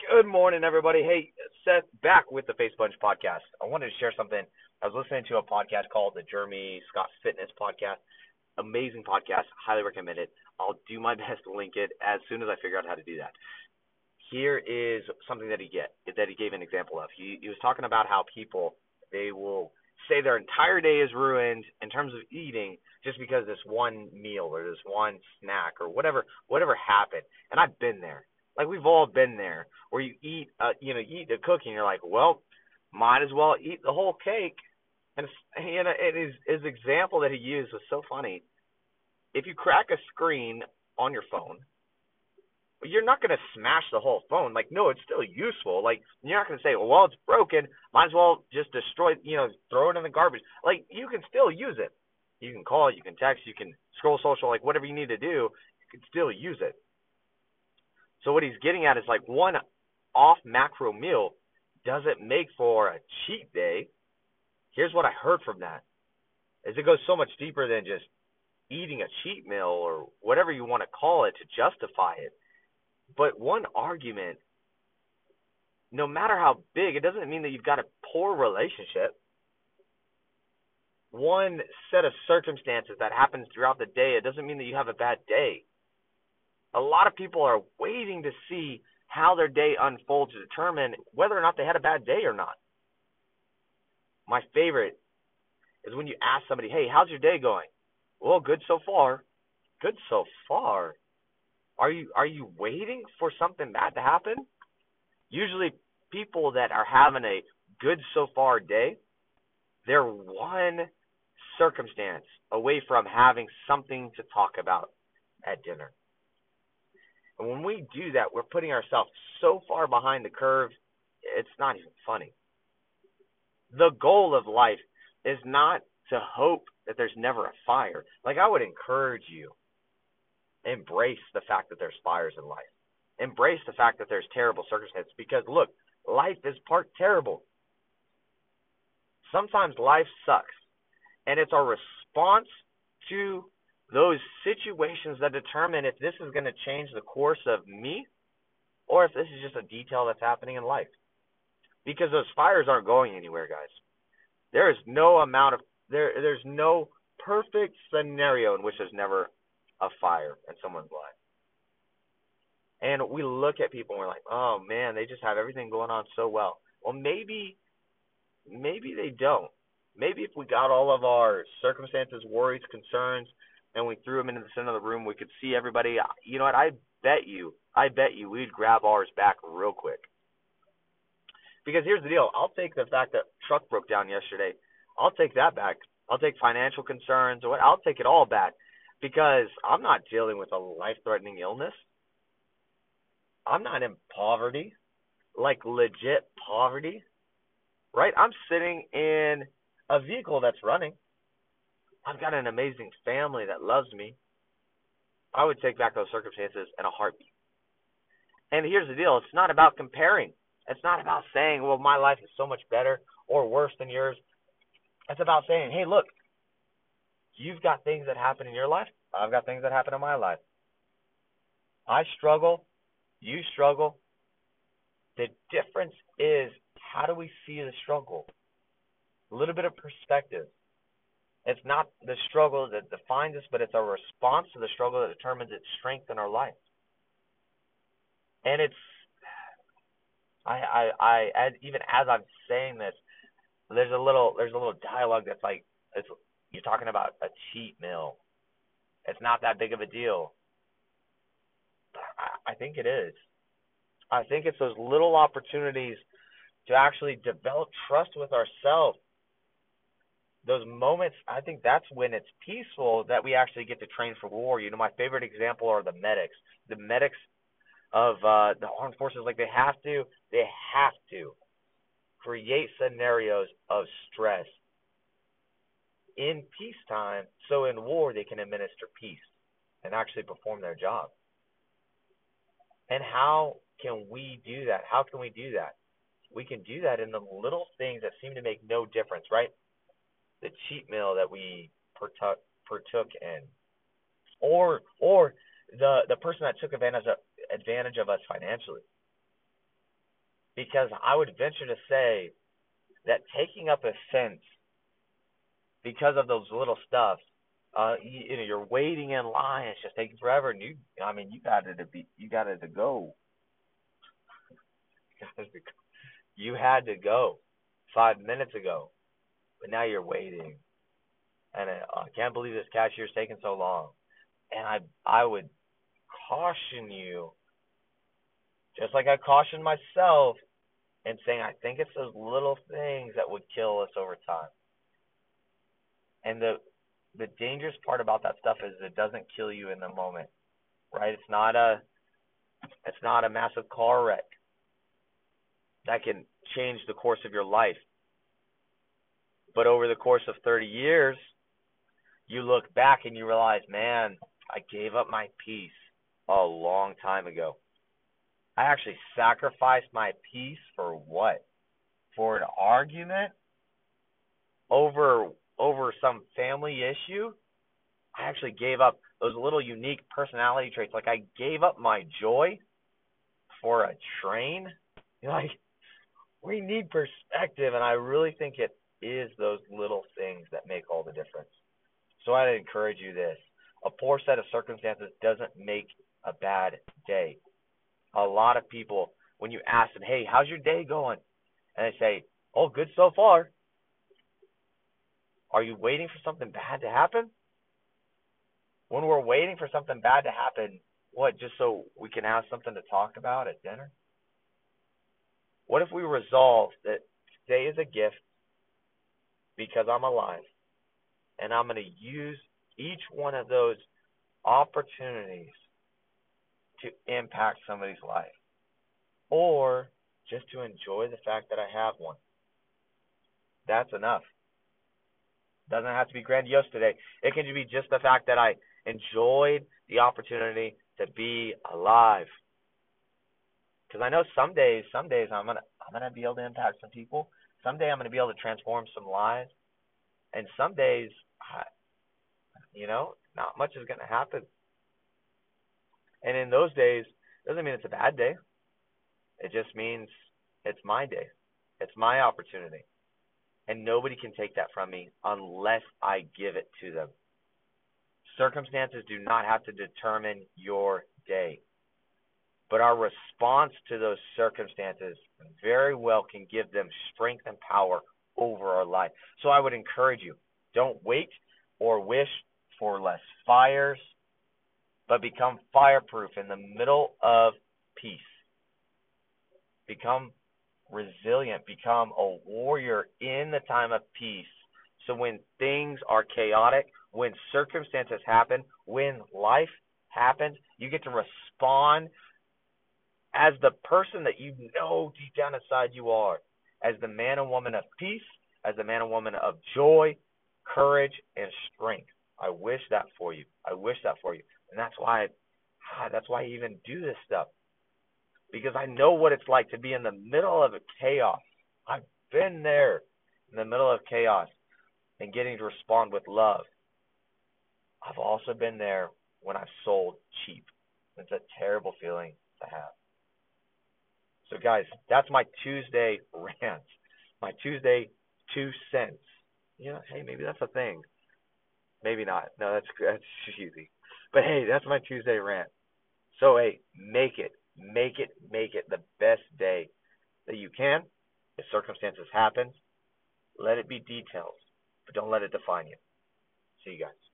Good morning, everybody. Hey, Seth, back with the Face Bunch podcast. I wanted to share something. I was listening to a podcast called the Jeremy Scott Fitness Podcast. Amazing podcast. Highly recommend it. I'll do my best to link it as soon as I figure out how to do that. Here is something that he gave an example of. He was talking about how people they will say their entire day is ruined in terms of eating just because this one meal or this one snack or whatever happened. And I've been there. Like we've all been there where you eat the cookie and you're like, well, might as well eat the whole cake. And his example that he used was so funny. If you crack a screen on your phone, you're not going to smash the whole phone. Like, no, it's still useful. Like, you're not going to say, well, it's broken. Might as well just destroy it, throw it in the garbage. Like, you can still use it. You can call it, you can text, you can scroll social, like, whatever you need to do, you can still use it. So what he's getting at is, like, one off macro meal doesn't make for a cheat day. Here's what I heard from that, is it goes so much deeper than just eating a cheat meal or whatever you want to call it to justify it. But one argument, no matter how big, it doesn't mean that you've got a poor relationship. One set of circumstances that happens throughout the day, it doesn't mean that you have a bad day. A lot of people are waiting to see how their day unfolds to determine whether or not they had a bad day or not. My favorite is when you ask somebody, hey, how's your day going? Well, good so far. Good so far. Are you waiting for something bad to happen? Usually people that are having a good so far day, they're one circumstance away from having something to talk about at dinner. And when we do that, we're putting ourselves so far behind the curve, it's not even funny. The goal of life is not to hope that there's never a fire. Like, I would encourage you, embrace the fact that there's fires in life. Embrace the fact that there's terrible circumstances because, look, life is part terrible. Sometimes life sucks, and it's our response to those situations that determine if this is going to change the course of me or if this is just a detail that's happening in life. Because those fires aren't going anywhere, guys. There is no amount of there's no perfect scenario in which there's never a fire in someone's life. And we look at people and we're like, "Oh man, they just have everything going on so well." Well, maybe they don't. Maybe if we got all of our circumstances, worries, concerns, and we threw them into the center of the room, we could see everybody. You know what? I bet you we'd grab ours back real quick. Because here's the deal. I'll take the fact that truck broke down yesterday. I'll take that back. I'll take financial concerns or what. I'll take it all back because I'm not dealing with a life-threatening illness. I'm not in poverty, like legit poverty, right? I'm sitting in a vehicle that's running. I've got an amazing family that loves me. I would take back those circumstances in a heartbeat. And here's the deal. It's not about comparing. It's not about saying, well, my life is so much better or worse than yours. It's about saying, hey, look, you've got things that happen in your life. I've got things that happen in my life. I struggle. You struggle. The difference is how do we see the struggle? A little bit of perspective. It's not the struggle that defines us, but it's our response to the struggle that determines its strength in our life. And it's as even as I'm saying this, there's a little dialogue that's like it's you're talking about a cheat meal. It's not that big of a deal. But I think it is. I think it's those little opportunities to actually develop trust with ourselves. Those moments, I think that's when it's peaceful that we actually get to train for war. My favorite example are the medics. The medics of the armed forces, like they have to create scenarios of stress in peacetime, so in war they can administer peace and actually perform their job. And how can we do that? How can we do that? We can do that in the little things that seem to make no difference, right? The cheat meal that we partook in, or the person that took advantage of us financially. Because I would venture to say that taking up offense because of those little stuff, you're waiting in line, it's just taking forever, and you got it to go. You had to go 5 minutes ago, but now you're waiting, and I can't believe this cashier's taking so long. And I would caution you, just like I cautioned myself, in saying I think it's those little things that would kill us over time. And the dangerous part about that stuff is it doesn't kill you in the moment, right? It's not a massive car wreck that can change the course of your life. But over the course of 30 years, you look back and you realize, man, I gave up my peace a long time ago. I actually sacrificed my peace for what? For an argument over some family issue? I actually gave up those little unique personality traits. Like I gave up my joy for a train. Like we need perspective, and I really think it is those little things that make all the difference. So I'd encourage you this. A poor set of circumstances doesn't make a bad day. A lot of people, when you ask them, hey, how's your day going? And they say, oh, good so far. Are you waiting for something bad to happen? When we're waiting for something bad to happen, what, just so we can have something to talk about at dinner? What if we resolve that today is a gift because I'm alive, and I'm going to use each one of those opportunities to impact somebody's life, or just to enjoy the fact that I have one? That's enough. Doesn't have to be grandiose today. It can be just the fact that I enjoyed the opportunity to be alive. Because I know some days I'm gonna be able to impact some people. Someday I'm gonna be able to transform some lives, and some days, not much is gonna happen. And in those days, doesn't mean it's a bad day. It just means it's my day. It's my opportunity. And nobody can take that from me unless I give it to them. Circumstances do not have to determine your day. But our response to those circumstances very well can give them strength and power over our life. So I would encourage you, don't wait or wish for less fires, but become fireproof in the middle of peace. Become resilient, become a warrior in the time of peace. So when things are chaotic, when circumstances happen, when life happens, you get to respond as the person that you know deep down inside you are, as the man and woman of peace, as the man and woman of joy, courage, and strength. I wish that for you. I wish that for you. And that's why I even do this stuff. Because I know what it's like to be in the middle of a chaos. I've been there in the middle of chaos and getting to respond with love. I've also been there when I've sold cheap. It's a terrible feeling to have. So guys, that's my Tuesday rant. My Tuesday 2 cents. Hey, maybe that's a thing. Maybe not. No, that's cheesy. But hey, that's my Tuesday rant. So hey, make it the best day that you can. If circumstances happen, let it be details, but don't let it define you. See you guys.